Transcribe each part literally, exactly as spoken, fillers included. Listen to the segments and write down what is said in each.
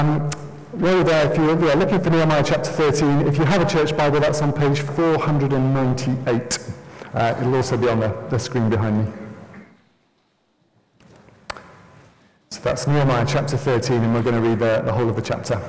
Well, there, if you're yeah, looking for Nehemiah chapter thirteen, if you have a church Bible, that's on page four hundred ninety-eight. Uh, it'll also be on the, the screen behind me. So that's Nehemiah chapter thirteen, and we're going to read the, the whole of the chapter.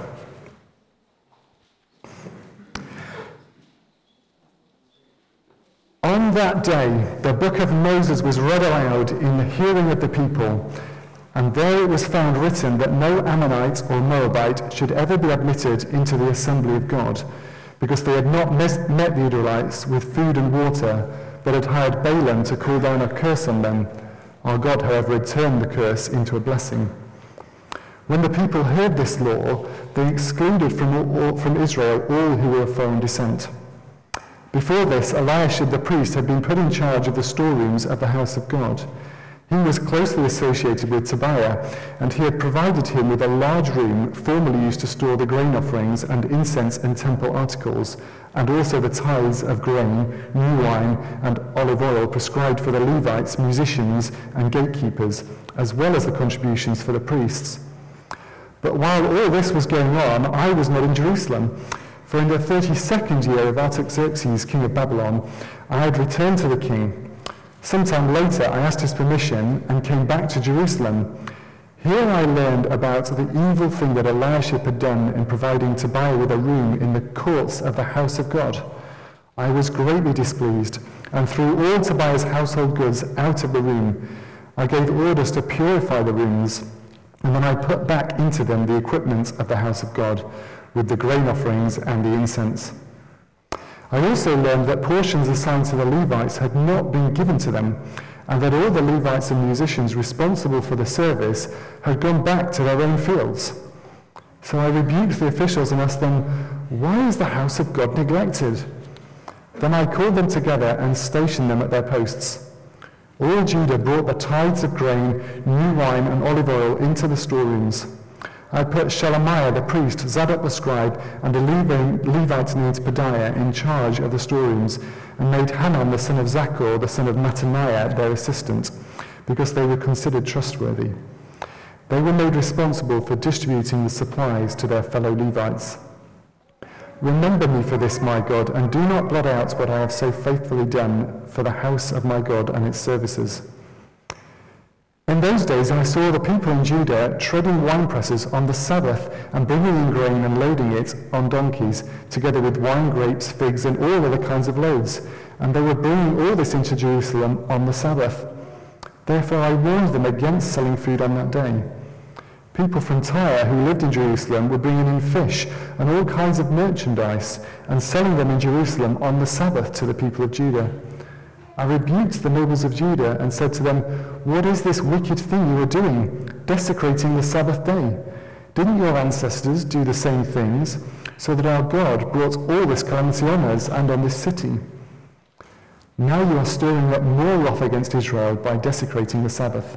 On that day, the book of Moses was read aloud in the hearing of the people, and there it was found written that no Ammonite or Moabite should ever be admitted into the assembly of God, because they had not met the Israelites with food and water, but had hired Balaam to call down a curse on them. Our God, however, had turned the curse into a blessing. When the people heard this law, they excluded from, all, from Israel all who were of foreign descent. Before this, Eliashib the priest had been put in charge of the storerooms of the house of God. He was closely associated with Tobiah, and he had provided him with a large room formerly used to store the grain offerings and incense and temple articles, and also the tithes of grain, new wine, and olive oil prescribed for the Levites, musicians, and gatekeepers, as well as the contributions for the priests. But while all this was going on, I was not in Jerusalem, for in the thirty-second year of Artaxerxes, king of Babylon, I had returned to the king. Sometime later, I asked his permission and came back to Jerusalem. Here I learned about the evil thing that Eliashib had done in providing Tobiah with a room in the courts of the house of God. I was greatly displeased and threw all Tobiah's household goods out of the room. I gave orders to purify the rooms, and then I put back into them the equipment of the house of God, with the grain offerings and the incense. I also learned that portions assigned to the Levites had not been given to them, and that all the Levites and musicians responsible for the service had gone back to their own fields. So I rebuked the officials and asked them, "Why is the house of God neglected?" Then I called them together and stationed them at their posts. All Judah brought the tithes of grain, new wine, and olive oil into the storerooms. I put Shelemiah the priest, Zadok the scribe, and a Levite named Pedaiah in charge of the storerooms, and made Hanan the son of Zaccur, the son of Mattaniah, their assistant, because they were considered trustworthy. They were made responsible for distributing the supplies to their fellow Levites. Remember me for this, my God, and do not blot out what I have so faithfully done for the house of my God and its services. In those days I saw the people in Judah treading winepresses on the Sabbath and bringing in grain and loading it on donkeys, together with wine, grapes, figs, and all other kinds of loads. And they were bringing all this into Jerusalem on the Sabbath. Therefore I warned them against selling food on that day. People from Tyre who lived in Jerusalem were bringing in fish and all kinds of merchandise and selling them in Jerusalem on the Sabbath to the people of Judah. I rebuked the nobles of Judah and said to them, "What is this wicked thing you are doing, desecrating the Sabbath day? Didn't your ancestors do the same things, so that our God brought all this calamity on us and on this city? Now you are stirring up more wrath against Israel by desecrating the Sabbath."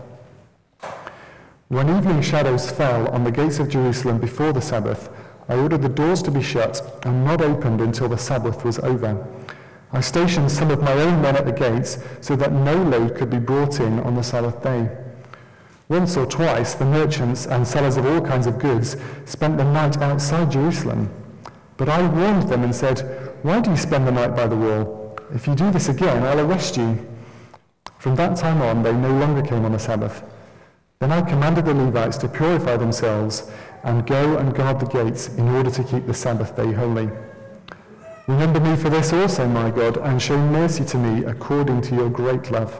When evening shadows fell on the gates of Jerusalem before the Sabbath, I ordered the doors to be shut and not opened until the Sabbath was over. I stationed some of my own men at the gates so that no load could be brought in on the Sabbath day. Once or twice, the merchants and sellers of all kinds of goods spent the night outside Jerusalem. But I warned them and said, "Why do you spend the night by the wall? If you do this again, I'll arrest you." From that time on, they no longer came on the Sabbath. Then I commanded the Levites to purify themselves and go and guard the gates in order to keep the Sabbath day holy. Remember me for this also, my God, and show mercy to me according to your great love.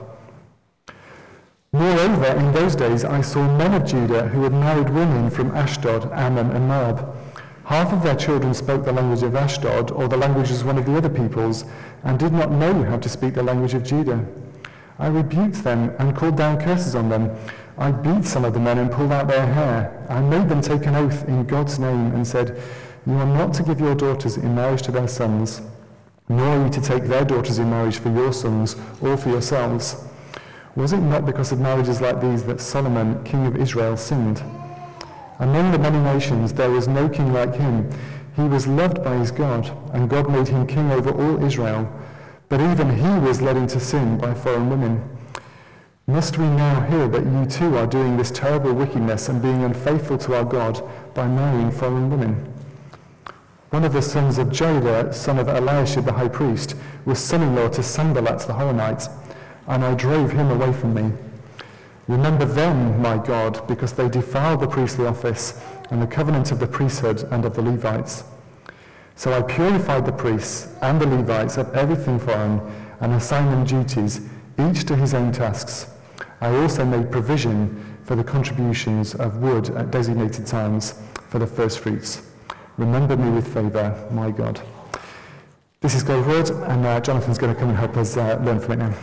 Moreover, in those days I saw men of Judah who had married women from Ashdod, Ammon, and Moab. Half of their children spoke the language of Ashdod, or the language of one of the other peoples, and did not know how to speak the language of Judah. I rebuked them and called down curses on them. I beat some of the men and pulled out their hair. I made them take an oath in God's name and said, "You are not to give your daughters in marriage to their sons, nor are you to take their daughters in marriage for your sons or for yourselves." Was it not because of marriages like these that Solomon, king of Israel, sinned? Among the many nations there was no king like him. He was loved by his God, and God made him king over all Israel. But even he was led into sin by foreign women. Must we now hear that you too are doing this terrible wickedness and being unfaithful to our God by marrying foreign women? One of the sons of Joda, son of Eliashib the high priest, was son-in-law to Sanballat the Horonite, and I drove him away from me. Remember them, my God, because they defiled the priestly office and the covenant of the priesthood and of the Levites. So I purified the priests and the Levites of everything foreign and assigned them duties, each to his own tasks. I also made provision for the contributions of wood at designated times for the first fruits. Remember me with favour, my God. This is God's word, and uh, Jonathan's going to come and help us uh, learn from it now.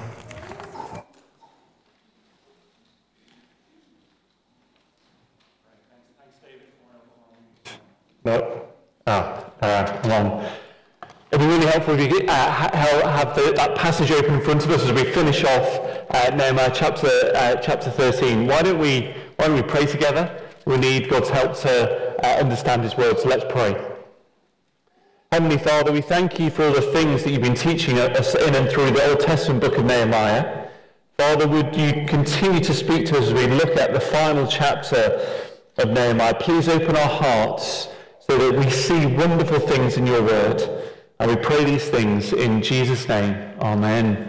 No. Ah, uh, I'm on. It'd be really helpful if you could, uh, have the, that passage open in front of us as we finish off uh, Nehemiah chapter uh, chapter thirteen. Why don't we Why don't we pray together? We need God's help to uh, understand His word. So let's pray. Heavenly Father, we thank you for all the things that you've been teaching us in and through the Old Testament book of Nehemiah. Father, would you continue to speak to us as we look at the final chapter of Nehemiah? Please open our hearts so that we see wonderful things in your word. And we pray these things in Jesus' name. Amen.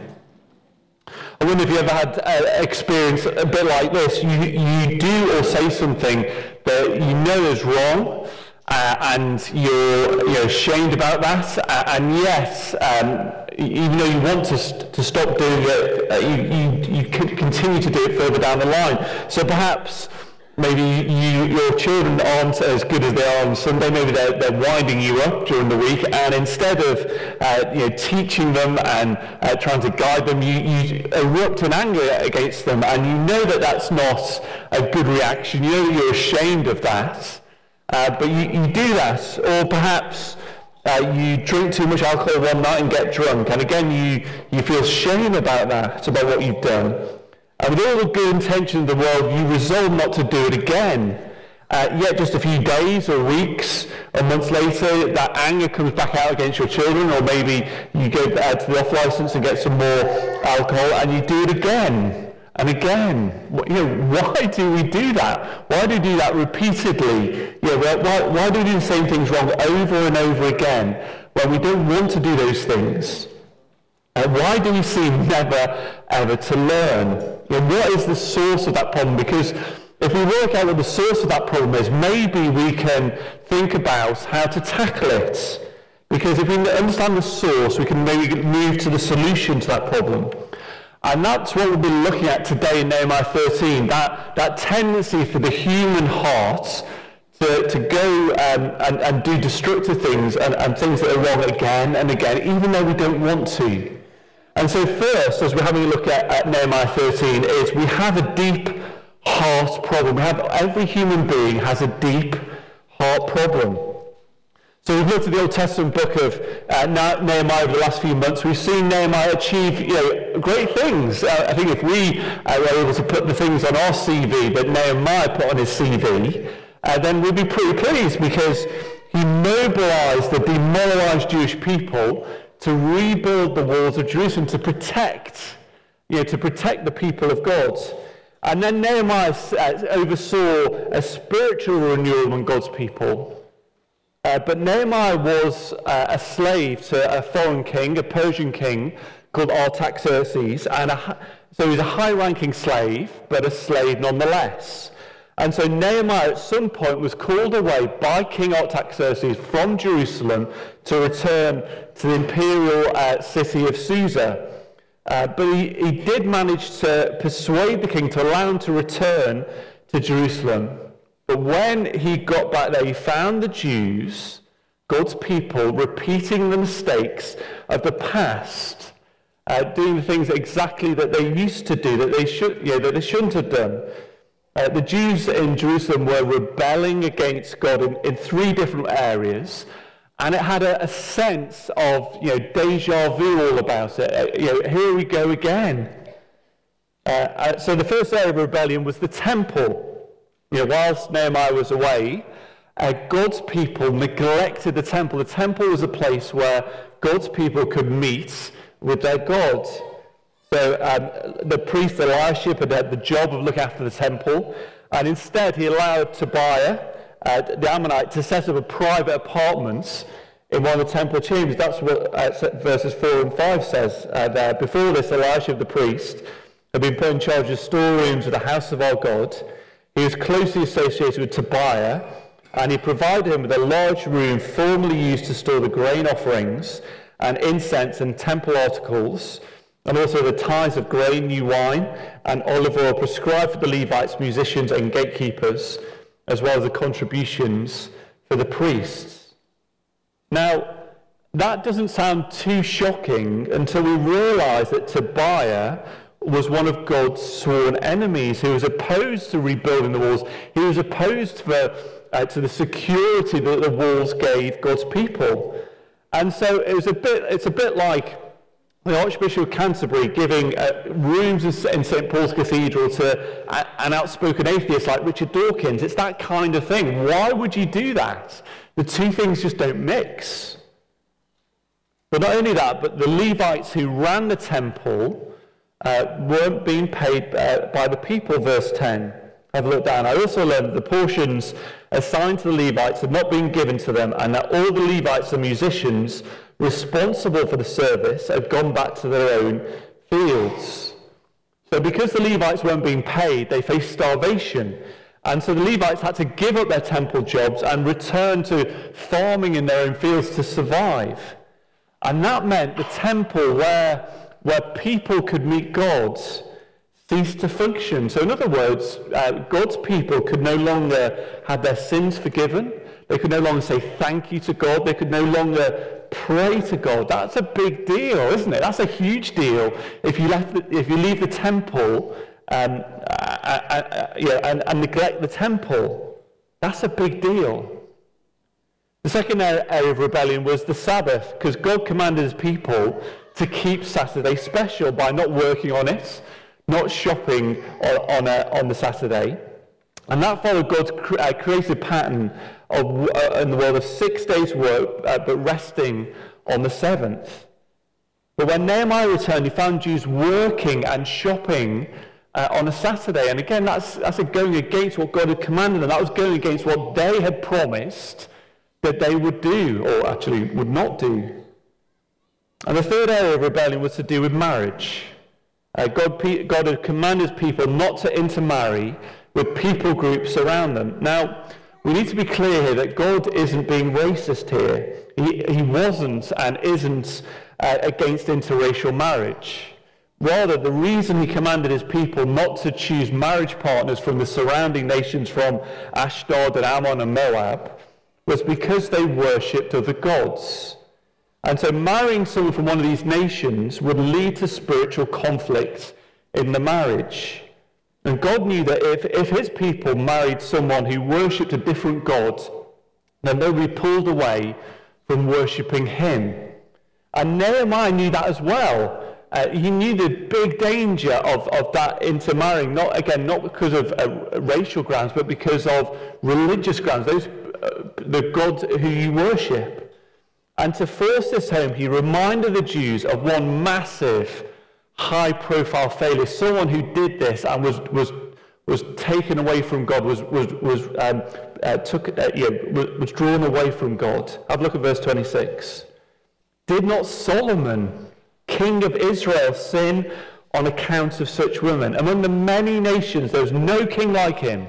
I wonder if you ever had an experience a bit like this. You, you do or say something that you know is wrong, uh, and you're, you're ashamed about that, uh, and yes, um, even though you want to, st- to stop doing it, uh, you, you, you can continue to do it further down the line. So perhaps maybe you, your children aren't as good as they are on Sunday. Maybe they're, they're winding you up during the week, and instead of uh, you know, teaching them and uh, trying to guide them, you, you erupt in anger against them, and you know that that's not a good reaction. You know that you're ashamed of that, uh, but you, you do that. Or perhaps uh, you drink too much alcohol one night and get drunk, and again you, you feel shame about that, about what you've done. And with all the good intention in the world, you resolve not to do it again. Uh, yet just a few days or weeks or months later, that anger comes back out against your children, or maybe you go uh, to the off license and get some more alcohol, and you do it again and again. You know, why do we do that? Why do we do that repeatedly? You know, why, why do we do the same things wrong over and over again when we don't want to do those things? Uh, why do we seem never ever to learn? You know, what is the source of that problem? Because if we work out what the source of that problem is, maybe we can think about how to tackle it. Because if we understand the source, we can maybe move to the solution to that problem. And that's what we'll be looking at today in Nehemiah thirteen, that, that tendency for the human heart to, to go um, and, and do destructive things and, and things that are wrong again and again, even though we don't want to. And so first, as we're having a look at, at Nehemiah thirteen, is we have a deep heart problem. We have, every human being has a deep heart problem. So we've looked at the Old Testament book of uh, Nehemiah over the last few months. We've seen Nehemiah achieve, you know, great things. Uh, I think if we uh, were able to put the things on our C V that Nehemiah put on his C V, uh, then we'd be pretty pleased, because he mobilized the demoralized Jewish people to rebuild the walls of Jerusalem, to protect, you know, to protect the people of God. And then Nehemiah oversaw a spiritual renewal among God's people. Uh, but Nehemiah was uh, a slave to a foreign king, a Persian king called Artaxerxes, and a, so he was a high-ranking slave, but a slave nonetheless. And so Nehemiah at some point was called away by King Artaxerxes from Jerusalem to return to the imperial uh, city of Susa. Uh, but he, he did manage to persuade the king to allow him to return to Jerusalem. But when he got back there, he found the Jews, God's people, repeating the mistakes of the past, uh, doing the things exactly that they used to do, that they should, you know, that they shouldn't have done. Uh, the Jews in Jerusalem were rebelling against God in, in three different areas, and it had a, a sense of, you know, deja vu all about it. Uh, you know, here we go again. Uh, uh, so the first area of rebellion was the temple. You know, whilst Nehemiah was away, uh, God's people neglected the temple. The temple was a place where God's people could meet with their God. So um, the priest Eliashib had had the job of looking after the temple, and instead he allowed Tobiah, uh, the Ammonite, to set up a private apartment in one of the temple chambers. That's what uh, verses four and five says uh, there. Before this, Eliashib the priest had been put in charge of storerooms of the house of our God. He was closely associated with Tobiah, and he provided him with a large room formerly used to store the grain offerings and incense and temple articles, and also the tithes of grain, new wine, and olive oil prescribed for the Levites, musicians, and gatekeepers, as well as the contributions for the priests. Now, that doesn't sound too shocking until we realize that Tobiah was one of God's sworn enemies, who was opposed to rebuilding the walls. He was opposed for, uh, to the security that the walls gave God's people. And so it was a bit, it's a bit like the Archbishop of Canterbury giving uh, rooms in Saint Paul's Cathedral to a, an outspoken atheist like Richard Dawkins. It's that kind of thing. Why would you do that? The two things just don't mix. But not only that, but the Levites who ran the temple uh, weren't being paid uh, by the people, verse ten. Have a look down. I also learned that the portions assigned to the Levites had not been given to them, and that all the Levites and musicians responsible for the service had gone back to their own fields. So because the Levites weren't being paid, they faced starvation. And so the Levites had to give up their temple jobs and return to farming in their own fields to survive. And that meant the temple where, where people could meet God ceased to function. So in other words, uh, God's people could no longer have their sins forgiven. They could no longer say thank you to God. They could no longer pray to God. That's a big deal, isn't it? That's a huge deal. If you left, the, if you leave the temple um, uh, uh, uh, yeah, and, and neglect the temple, that's a big deal. The second area of rebellion was the Sabbath, because God commanded his people to keep Saturday special by not working on it, not shopping on, on, a, on the Saturday. And that followed God's cre- uh, created pattern of, uh, in the world of six days' work, uh, but resting on the seventh. But when Nehemiah returned, he found Jews working and shopping uh, on a Saturday. And again, that's, that's a going against what God had commanded them. That was going against what they had promised that they would do, or actually would not do. And the third area of rebellion was to do with marriage. Uh, God, God had commanded people not to intermarry with people groups around them. Now, we need to be clear here that God isn't being racist here. He, he wasn't and isn't uh, against interracial marriage. Rather, the reason he commanded his people not to choose marriage partners from the surrounding nations, from Ashdod and Ammon and Moab, was because they worshipped other gods. And so marrying someone from one of these nations would lead to spiritual conflict in the marriage. And God knew that if, if his people married someone who worshipped a different god, then they would be pulled away from worshipping him. And Nehemiah knew that as well. Uh, he knew the big danger of, of that intermarrying, not again, not because of uh, racial grounds, but because of religious grounds, those uh, the gods who you worship. And to force this home, he reminded the Jews of one massive, high-profile failure, someone who did this and was was was taken away from God, was was was um, uh, took uh, yeah, was, was drawn away from God. Have a look at verse twenty-six. Did not Solomon, king of Israel, sin on account of such women? Among the many nations, there was no king like him,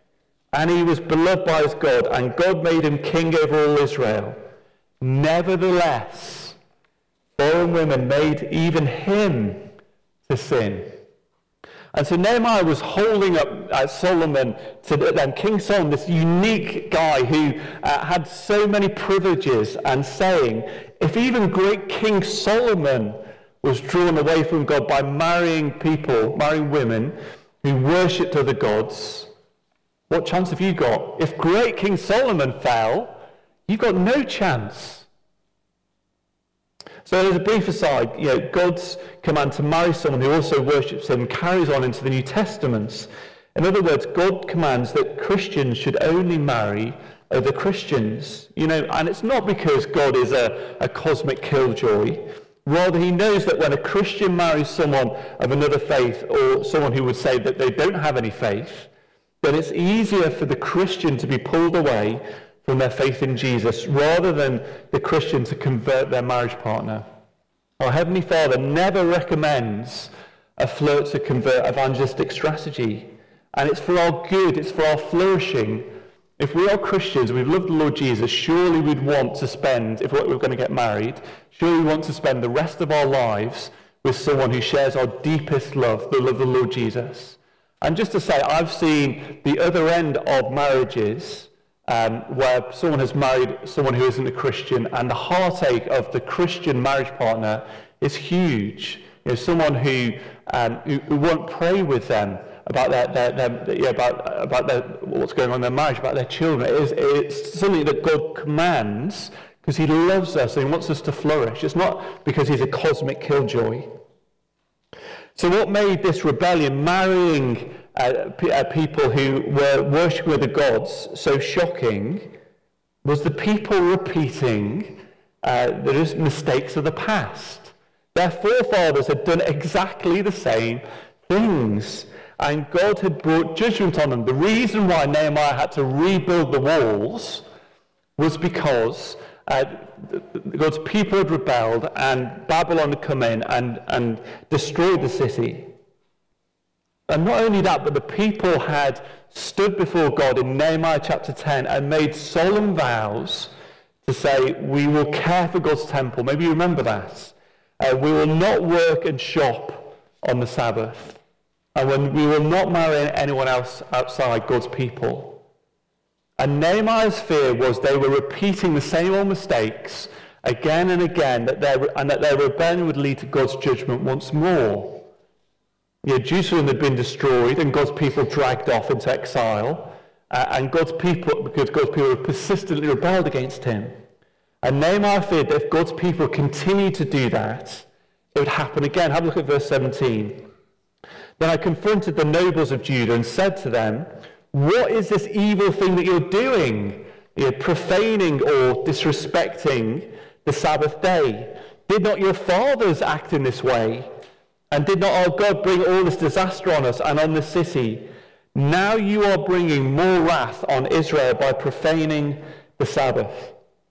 and he was beloved by his God, and God made him king over all Israel. Nevertheless, foreign women made even him to sin. And so Nehemiah was holding up uh, Solomon, to um, King Solomon, this unique guy who uh, had so many privileges, and saying, if even great King Solomon was drawn away from God by marrying people, marrying women who worshipped other gods, what chance have you got? If great King Solomon fell, you've got no chance. So as a brief aside, you know, God's command to marry someone who also worships him carries on into the New Testament. In other words, God commands that Christians should only marry other Christians. You know, and it's not because God is a, a cosmic killjoy. Rather, he knows that when a Christian marries someone of another faith, or someone who would say that they don't have any faith, then it's easier for the Christian to be pulled away from their faith in Jesus, rather than the Christian to convert their marriage partner. Our Heavenly Father never recommends a flirt to convert evangelistic strategy. And it's for our good, it's for our flourishing. If we are Christians, we've loved the Lord Jesus, surely we'd want to spend, if we're going to get married, surely we want to spend the rest of our lives with someone who shares our deepest love, the love of the Lord Jesus. And just to say, I've seen the other end of marriages um, where someone has married someone who isn't a Christian, and the heartache of the Christian marriage partner is huge. You know, someone who, um, who, who won't pray with them about their, their, their yeah, about about their, what's going on in their marriage, about their children. It is, it's something that God commands because he loves us and he wants us to flourish. It's not because he's a cosmic killjoy. So what made this rebellion, marrying uh, p- uh, people who were worshipping other gods, so shocking, was the people repeating uh, the mistakes of the past. Their forefathers had done exactly the same things, and God had brought judgment on them. The reason why Nehemiah had to rebuild the walls was because uh, God's people had rebelled, and Babylon had come in and, and destroyed the city. And not only that, but the people had stood before God in Nehemiah chapter ten and made solemn vows to say, we will care for God's temple. Maybe you remember that. Uh, we will not work and shop on the Sabbath. And when we will not marry anyone else outside God's people. And Nehemiah's fear was they were repeating the same old mistakes again and again, that their, and that their rebellion would lead to God's judgment once more. Yeah, Jerusalem had been destroyed and God's people dragged off into exile. Uh, and God's people, because God's people had persistently rebelled against him. And Nehemiah feared that if God's people continued to do that, it would happen again. Have a look at verse seventeen. Then I confronted the nobles of Judah and said to them, what is this evil thing that you're doing? You're profaning or disrespecting the Sabbath day. Did not your fathers act in this way? And did not our God bring all this disaster on us and on the city? Now you are bringing more wrath on Israel by profaning the Sabbath.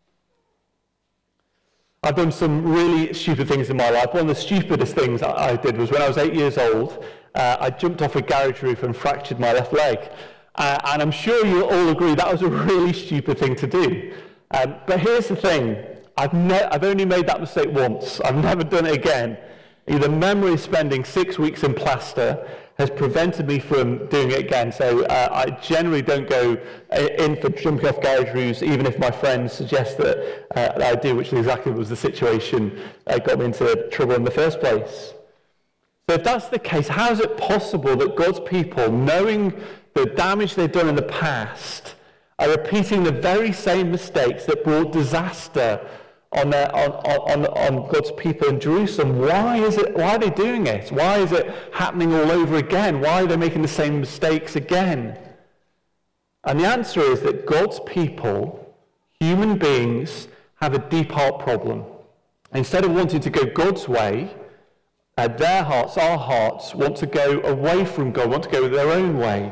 I've done some really stupid things in my life. One of the stupidest things I did was when I was eight years old, uh, I jumped off a garage roof and fractured my left leg. Uh, and I'm sure you'll all agree that was a really stupid thing to do. Um, but here's the thing. I've, ne- I've only made that mistake once. I've never done it again. The memory of spending six weeks in plaster has prevented me from doing it again. So uh, I generally don't go in for jumping off garage roofs, even if my friends suggest that, uh, that I do, which exactly was the situation that got me into trouble in the first place. So if that's the case, how is it possible that God's people, knowing the damage they've done in the past, are repeating the very same mistakes that brought disaster on, their, on, on, on God's people in Jerusalem? Why is it? Why are they doing it? Why is it happening all over again? Why are they making the same mistakes again? And the answer is that God's people, human beings, have a deep heart problem. Instead of wanting to go God's way, uh, their hearts, our hearts, want to go away from God, want to go their own way.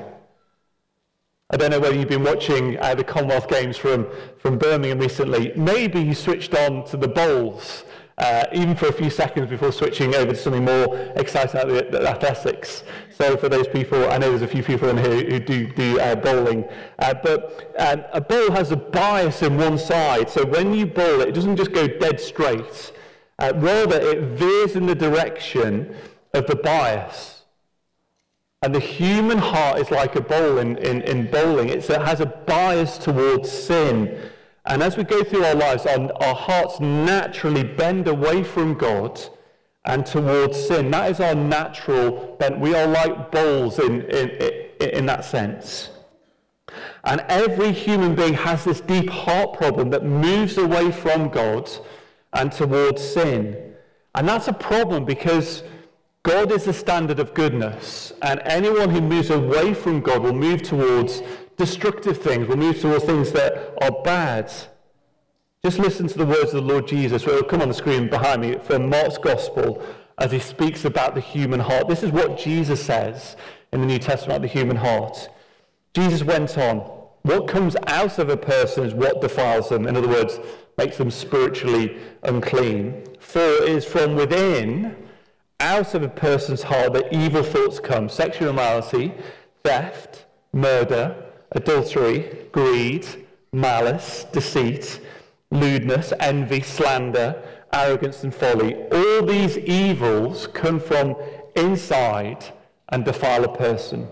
I don't know whether you've been watching uh, the Commonwealth Games from, from Birmingham recently. Maybe you switched on to the bowls, uh, even for a few seconds before switching over to something more exciting like the, the athletics. So for those people, I know there's a few people in here who do, do uh, bowling, uh, but um, a bowl has a bias in one side. So when you bowl it, it doesn't just go dead straight. Uh, rather, it veers in the direction of the bias. And the human heart is like a bowl in, in, in bowling. It's, it has a bias towards sin. And as we go through our lives, our, our hearts naturally bend away from God and towards sin. That is our natural bent. We are like bowls in, in, in, in that sense. And every human being has this deep heart problem that moves away from God and towards sin. And that's a problem because God is the standard of goodness, and anyone who moves away from God will move towards destructive things, will move towards things that are bad. Just listen to the words of the Lord Jesus, which will come on the screen behind me, from Mark's Gospel, as he speaks about the human heart. This is what Jesus says in the New Testament about the human heart. Jesus went on, what comes out of a person is what defiles them. In other words, makes them spiritually unclean. For it is from within, out of a person's heart, that evil thoughts come. Sexual immorality, theft, murder, adultery, greed, malice, deceit, lewdness, envy, slander, arrogance and folly. All these evils come from inside and defile a person.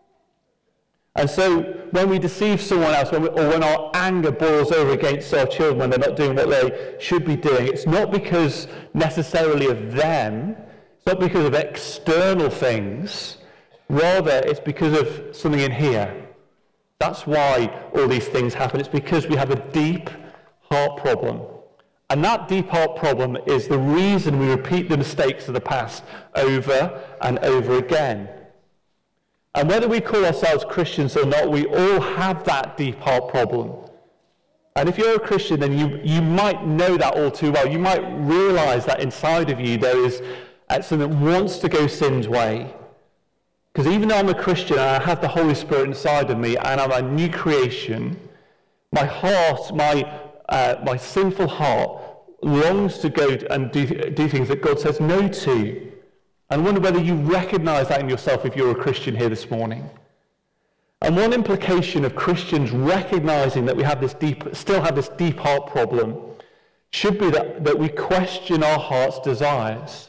And so when we deceive someone else, when we, or when our anger boils over against our children when they're not doing what they should be doing, it's not because necessarily of them, it's not because of external things, rather it's because of something in here. That's why all these things happen. It's because we have a deep heart problem. And that deep heart problem is the reason we repeat the mistakes of the past over and over again. And whether we call ourselves Christians or not, we all have that deep heart problem. And if you're a Christian, then you, you might know that all too well. You might realize that inside of you there is uh, something that wants to go sin's way. Because even though I'm a Christian and I have the Holy Spirit inside of me and I'm a new creation, my heart, my uh, my sinful heart longs to go and do, do things that God says no to. And I wonder whether you recognize that in yourself if you're a Christian here this morning. And one implication of Christians recognizing that we have this deep, still have this deep heart problem should be that, that we question our heart's desires.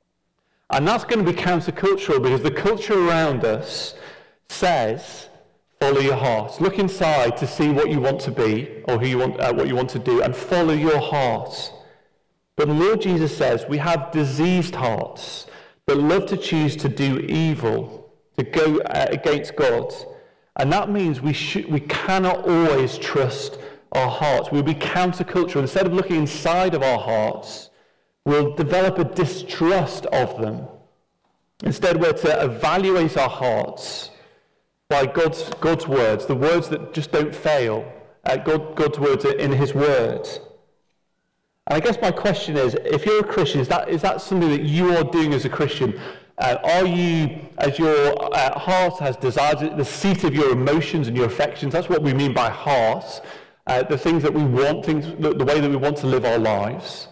And that's going to be countercultural because the culture around us says, follow your heart. Look inside to see what you want to be or who you want, uh, what you want to do, and follow your heart. But the Lord Jesus says we have diseased hearts that love to choose to do evil, to go uh, against God. And that means we should, we cannot always trust our hearts. We'll be countercultural. Instead of looking inside of our hearts, we'll develop a distrust of them. Instead, we're to evaluate our hearts by God's, God's words, the words that just don't fail, uh, God, God's words in his word. And I guess my question is, if you're a Christian, is that, is that something that you are doing as a Christian? Uh, are you, as your uh, heart has desires, the seat of your emotions and your affections, that's what we mean by heart, uh, the things that we want, things, the, the way that we want to live our lives.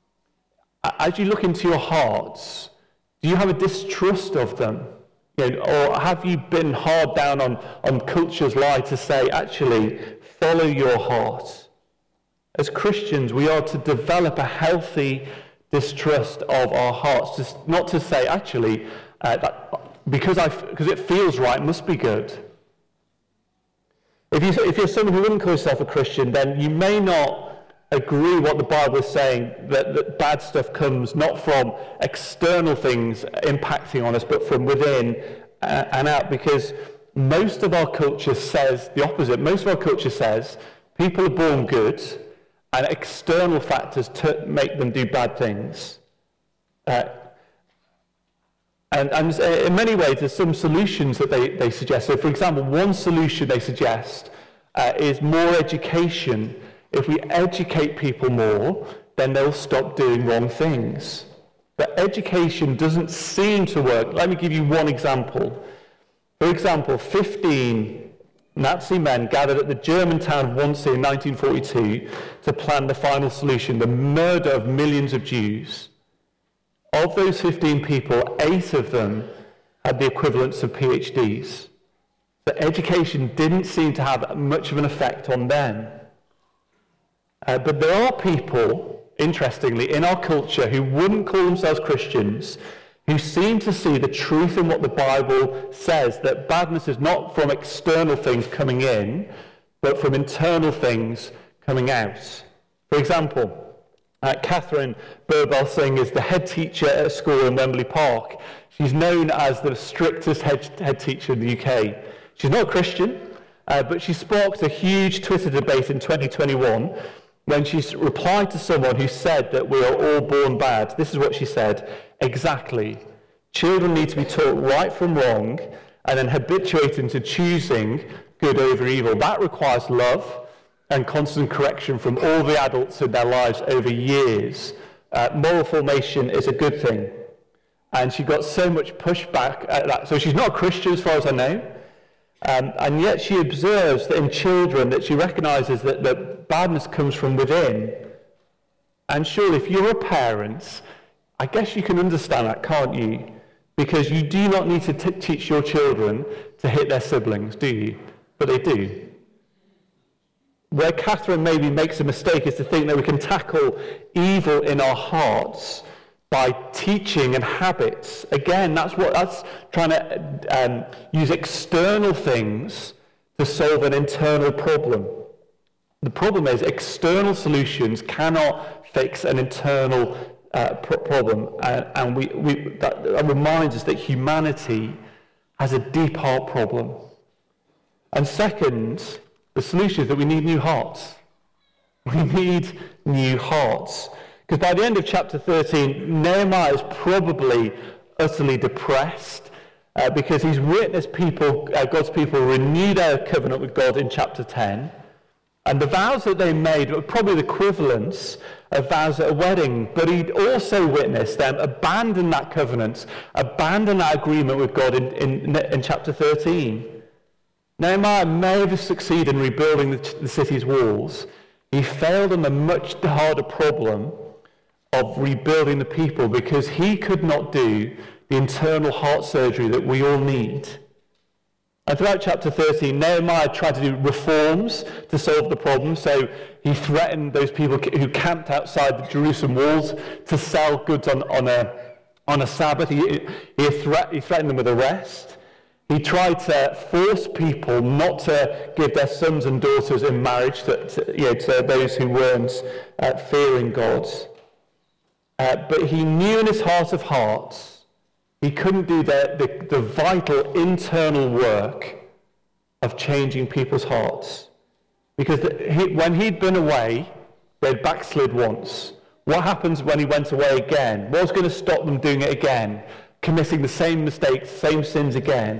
As you look into your hearts, do you have a distrust of them? You know, or have you been hard down on, on culture's lie to say, actually, follow your heart? As Christians, we are to develop a healthy distrust of our hearts, just not to say, actually, uh, that because I because it feels right, it must be good. If you if you're someone who wouldn't call yourself a Christian, then you may not agree what the Bible is saying, that, that bad stuff comes not from external things impacting on us, but from within uh, and out, because most of our culture says the opposite. Most of our culture says people are born good, and external factors to make them do bad things. Uh, and, and in many ways, there's some solutions that they, they suggest. So, for example, one solution they suggest uh, is more education. If we educate people more, then they'll stop doing wrong things. But education doesn't seem to work. Let me give you one example. For example, fifteen Nazi men gathered at the German town of Wannsee in nineteen forty-two to plan the final solution, the murder of millions of Jews. Of those fifteen people, eight of them had the equivalents of P H Ds. The education didn't seem to have much of an effect on them. Uh, but there are people, interestingly, in our culture who wouldn't call themselves Christians, who seem to see the truth in what the Bible says, that badness is not from external things coming in, but from internal things coming out. For example, uh, Catherine Burbel-Singh is the head teacher at a school in Wembley Park. She's known as the strictest head, head teacher in the U K. She's not a Christian, uh, but she sparked a huge Twitter debate in twenty twenty-one when she replied to someone who said that we are all born bad. This is what she said: exactly. Children need to be taught right from wrong and then habituated into choosing good over evil. That requires love, and constant correction from all the adults in their lives over years. Uh, moral formation is a good thing. And she got so much pushback at that. So she's not a Christian as far as I know. Um, and yet she observes that in children that she recognises that, that badness comes from within. And surely if you're a parent, I guess you can understand that, can't you? Because you do not need to t- teach your children to hit their siblings, do you? But they do. Where Catherine maybe makes a mistake is to think that we can tackle evil in our hearts by teaching and habits. Again, that's what that's trying to um, use external things to solve an internal problem. The problem is external solutions cannot fix an internal uh, pro- problem, and, and we, we that, that reminds us that humanity has a deep heart problem. And second, the solution is that we need new hearts. We need new hearts. Because by the end of chapter thirteen, Nehemiah is probably utterly depressed uh, because he's witnessed people, uh, God's people renew their covenant with God in chapter ten. And the vows that they made were probably the equivalents of vows at a wedding. But he'd also witnessed them abandon that covenant, abandon that agreement with God in, in, in chapter thirteen. Nehemiah may have succeeded in rebuilding the, the city's walls. He failed on the much harder problem of rebuilding the people because he could not do the internal heart surgery that we all need. And throughout chapter thirteen, Nehemiah tried to do reforms to solve the problem. So he threatened those people who camped outside the Jerusalem walls to sell goods on, on, a, on a Sabbath. He, he, threat, he threatened them with arrest. He tried to force people not to give their sons and daughters in marriage to, to, you know, to those who weren't uh, fearing God. Uh, but he knew in his heart of hearts he couldn't do the, the, the vital internal work of changing people's hearts. Because the, he, when he'd been away, they'd backslid once. What happens when he went away again? What was going to stop them doing it again? Committing the same mistakes, same sins again?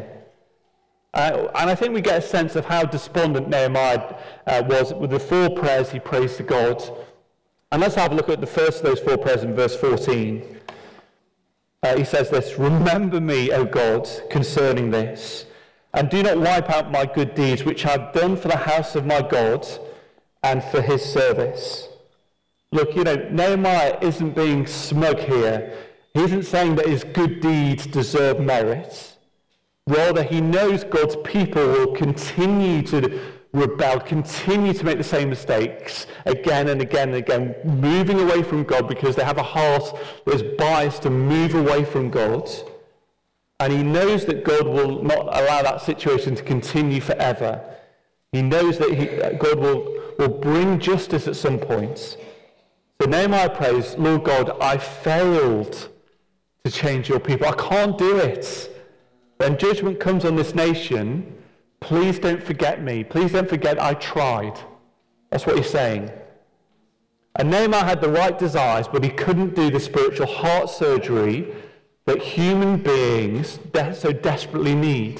Uh, and I think we get a sense of how despondent Nehemiah uh, was with the four prayers he prays to God. And let's have a look at the first of those four prayers in verse fourteen. Uh, he says this, "Remember me, O God, concerning this, and do not wipe out my good deeds, which I have done for the house of my God and for his service." Look, you know, Nehemiah isn't being smug here. He isn't saying that his good deeds deserve merit. Rather, he knows God's people will continue to rebel, continue to make the same mistakes again and again and again, moving away from God because they have a heart that is biased to move away from God. And he knows that God will not allow that situation to continue forever. He knows that he, God will, will bring justice at some point. So Nehemiah prays, "Lord God, I failed to change your people. I can't do it. When judgment comes on this nation, please don't forget me. Please don't forget I tried." That's what he's saying. And Nehemiah had the right desires, but he couldn't do the spiritual heart surgery that human beings de- so desperately need.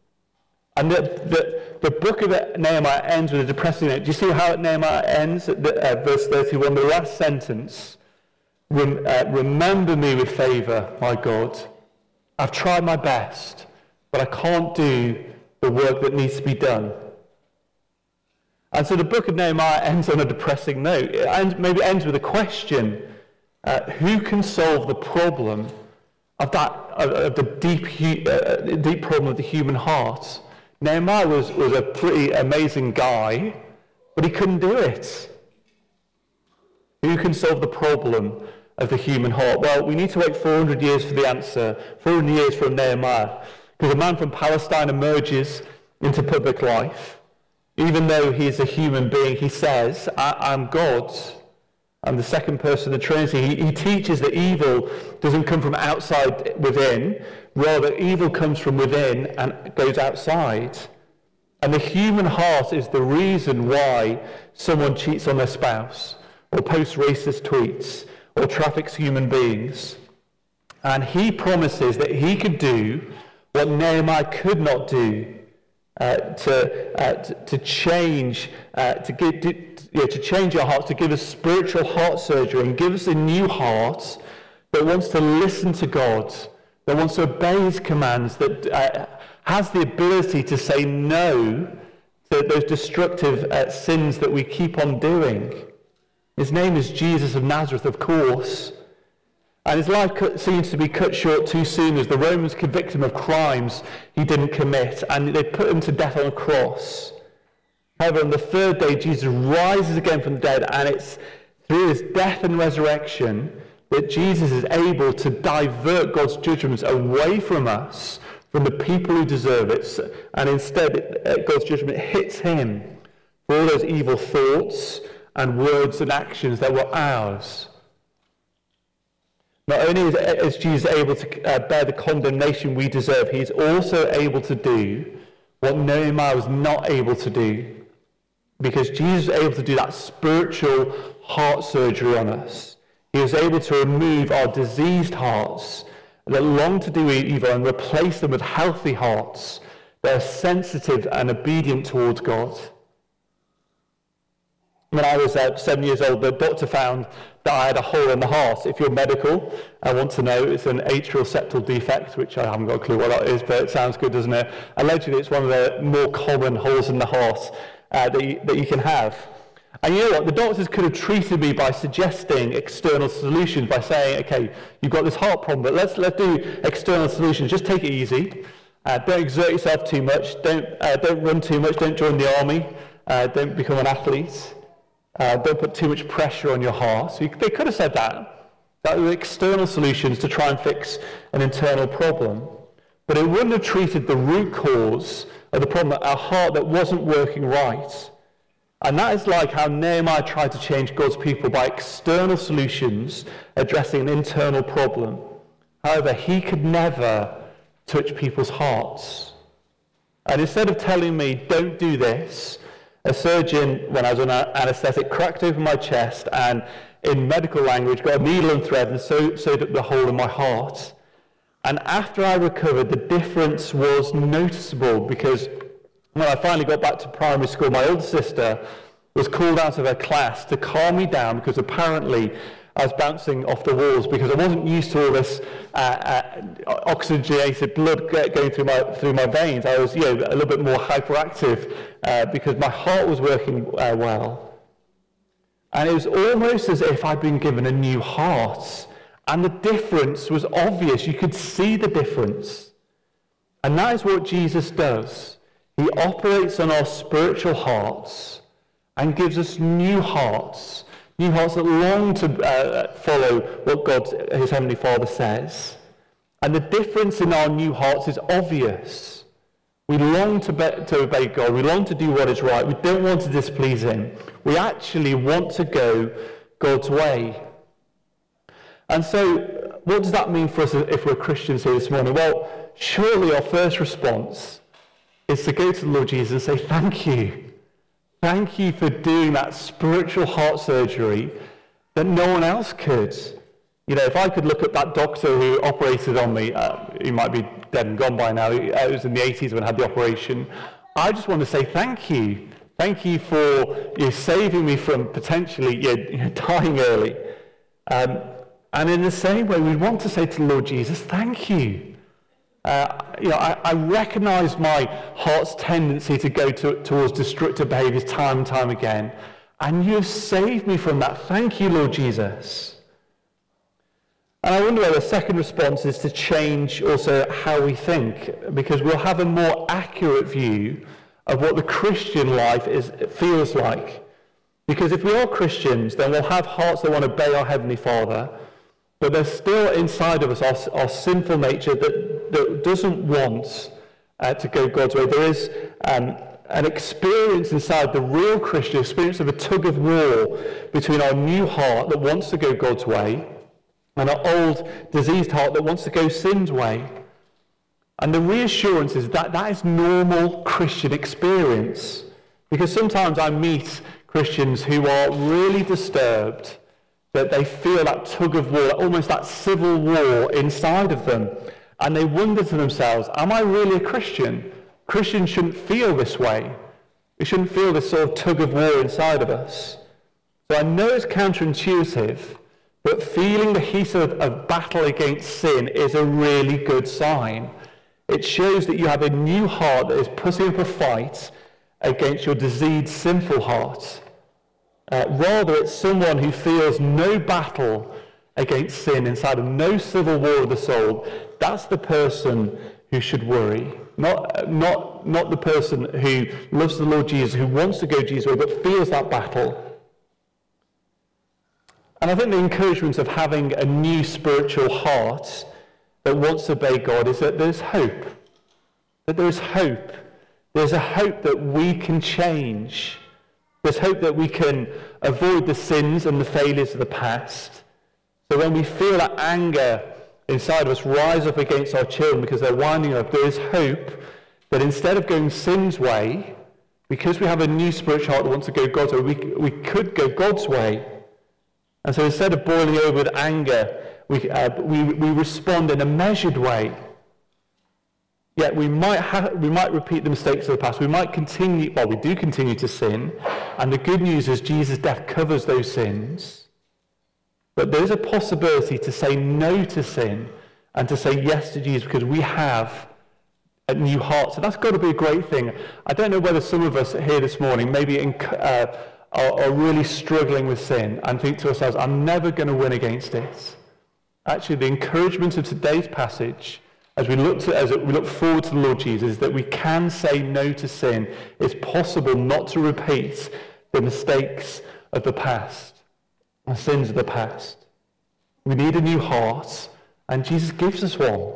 And the, the, the book of Nehemiah ends with a depressing note. Do you see how Nehemiah ends at the, uh, verse thirty-one? The last sentence, Rem, uh, "Remember me with favour, my God. I've tried my best, but I can't do the work that needs to be done." And so the book of Nehemiah ends on a depressing note. It ends, maybe ends with a question. Uh, who can solve the problem of that, of, of the deep, uh, deep problem of the human heart? Nehemiah was, was a pretty amazing guy, but he couldn't do it. Who can solve the problem of the human heart? Well, we need to wait four hundred years for the answer, four hundred years from Nehemiah, because a man from Palestine emerges into public life. Even though he is a human being, he says, I, I'm God. I'm the second person of the Trinity. He, he teaches that evil doesn't come from outside within, rather evil comes from within and goes outside. And the human heart is the reason why someone cheats on their spouse, or posts racist tweets, or traffics human beings. And he promises that he could do what Nehemiah could not do. uh, to, uh, to to change, uh, to give, to, yeah, to change our hearts, to give us spiritual heart surgery and give us a new heart that wants to listen to God, that wants to obey His commands, that uh, has the ability to say no to those destructive uh, sins that we keep on doing. His name is Jesus of Nazareth, of course. And his life cut, seems to be cut short too soon as the Romans convict him of crimes he didn't commit, and they put him to death on a cross. However, on the third day, Jesus rises again from the dead, and it's through his death and resurrection that Jesus is able to divert God's judgments away from us, from the people who deserve it, and instead it, God's judgment hits him for all those evil thoughts and words and actions that were ours. Not only is, is Jesus able to uh, bear the condemnation we deserve, he is also able to do what Nehemiah was not able to do, because Jesus was able to do that spiritual heart surgery on us. He was able to remove our diseased hearts that long to do evil and replace them with healthy hearts that are sensitive and obedient towards God. When I was uh, seven years old, the doctor found that I had a hole in the heart. If you're medical, I want to know, it's an atrial septal defect, which I haven't got a clue what that is, but it sounds good, doesn't it? Allegedly, it's one of the more common holes in the heart uh, that, you, that you can have. And you know what? The doctors could have treated me by suggesting external solutions, by saying, okay, you've got this heart problem, but let's, let's do external solutions. Just take it easy. Uh, don't exert yourself too much. Don't, uh, don't run too much. Don't join the army. Uh, don't become an athlete. Uh, don't put too much pressure on your heart. So you, they could have said that. That were external solutions to try and fix an internal problem. But it wouldn't have treated the root cause of the problem, our heart that wasn't working right. And that is like how Nehemiah tried to change God's people by external solutions addressing an internal problem. However, he could never touch people's hearts. And instead of telling me, don't do this, a surgeon, when I was on anaesthetic, cracked open my chest and, in medical language, got a needle and thread and sewed, sewed up the hole in my heart. And after I recovered, the difference was noticeable, because when I finally got back to primary school, my older sister was called out of her class to calm me down, because apparently I was bouncing off the walls because I wasn't used to all this uh, uh, oxygenated blood going through my through my veins. I was, you know, a little bit more hyperactive uh, because my heart was working uh, well. And it was almost as if I'd been given a new heart. And the difference was obvious. You could see the difference. And that is what Jesus does. He operates on our spiritual hearts and gives us new hearts. New hearts that long to uh, follow what God, his Heavenly Father, says. And the difference in our new hearts is obvious. We long to, be- to obey God. We long to do what is right. We don't want to displease him. We actually want to go God's way. And so, what does that mean for us if we're Christians here this morning? Well, surely our first response is to go to the Lord Jesus and say, thank you. Thank you for doing that spiritual heart surgery that no one else could. You know, if I could look at that doctor who operated on me, uh, he might be dead and gone by now, it was in the eighties when I had the operation, I just want to say thank you. Thank you for you know, saving me from potentially you know, dying early. Um, and in the same way, we want to say to the Lord Jesus, thank you. Uh, you know, I, I recognize my heart's tendency to go to, towards destructive behaviors time and time again. And you have saved me from that. Thank you, Lord Jesus. And I wonder whether the second response is to change also how we think, because we'll have a more accurate view of what the Christian life is feels like. Because if we are Christians, then we'll have hearts that want to obey our Heavenly Father, but there's still inside of us our, our sinful nature that, that doesn't want uh, to go God's way. There is um, an experience inside the real Christian, experience of a tug of war between our new heart that wants to go God's way and our old diseased heart that wants to go sin's way. And the reassurance is that that is normal Christian experience. Because sometimes I meet Christians who are really disturbed that they feel that tug of war, almost that civil war inside of them. And they wonder to themselves, am I really a Christian? Christians shouldn't feel this way. We shouldn't feel this sort of tug of war inside of us. So I know it's counterintuitive, but feeling the heat of, of battle against sin is a really good sign. It shows that you have a new heart that is putting up a fight against your diseased, sinful heart. Uh, rather, it's someone who feels no battle against sin inside of no civil war of the soul. That's the person who should worry. Not, not, not the person who loves the Lord Jesus, who wants to go Jesus' way, but feels that battle. And I think the encouragement of having a new spiritual heart that wants to obey God is that there's hope. That there's hope. There's a hope that we can change. There's hope that we can avoid the sins and the failures of the past. So when we feel that anger inside of us rise up against our children because they're winding up, there is hope that instead of going sin's way, because we have a new spiritual heart that wants to go God's way, we, we could go God's way. And so instead of boiling over with anger, we, uh, we, we respond in a measured way. Yet we might, ha- we might repeat the mistakes of the past. We might continue, well, we do continue to sin. And the good news is Jesus' death covers those sins. But there is a possibility to say no to sin and to say yes to Jesus because we have a new heart. So that's got to be a great thing. I don't know whether some of us here this morning maybe in, uh, are, are really struggling with sin and think to ourselves, I'm never going to win against it. Actually, the encouragement of today's passage, as we look to, as we look forward to the Lord Jesus, is that we can say no to sin. It's possible not to repeat the mistakes of the past. The sins of the past. We need a new heart, and Jesus gives us one.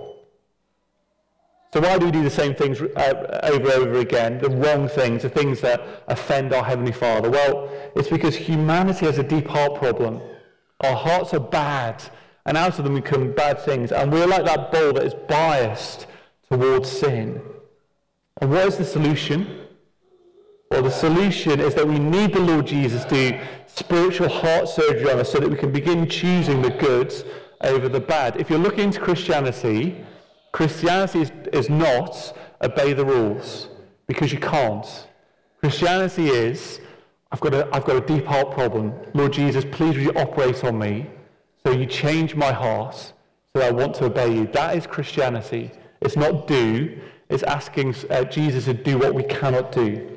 So why do we do the same things uh, over and over again, the wrong things, the things that offend our Heavenly Father? Well, it's because humanity has a deep heart problem. Our hearts are bad, and out of them become bad things, and we're like that bowl that is biased towards sin. And what is the solution? Well, the solution is that we need the Lord Jesus to do spiritual heart surgery on us so that we can begin choosing the good over the bad. If you're looking into Christianity, Christianity is, is not obey the rules, because you can't. Christianity is, I've got, a, I've got a deep heart problem. Lord Jesus, please would you operate on me so you change my heart so that I want to obey you. That is Christianity. It's not do, it's asking uh, Jesus to do what we cannot do.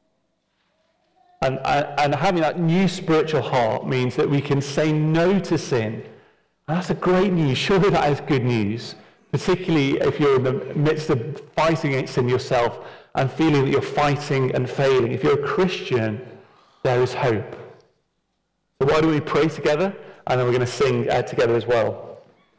And, and having that new spiritual heart means that we can say no to sin. And that's a great news. Surely that is good news, particularly if you're in the midst of fighting against sin yourself and feeling that you're fighting and failing. If you're a Christian, there is hope. So why don't we pray together? And then we're going to sing uh, together as well.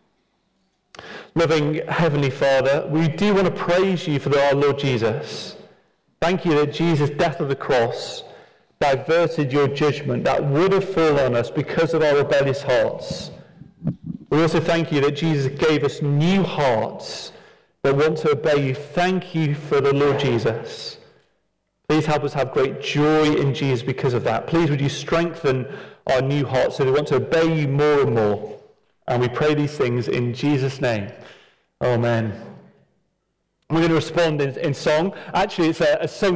Loving Heavenly Father, we do want to praise you for the, our Lord Jesus. Thank you that Jesus' death on the cross diverted your judgment that would have fallen on us because of our rebellious hearts. We also thank you that Jesus gave us new hearts that want to obey you. Thank you for the Lord Jesus. Please help us have great joy in Jesus because of that. Please would you strengthen our new hearts so we want to obey you more and more. And we pray these things in Jesus' name. Amen. We're going to respond in, in song. Actually, it's a, a song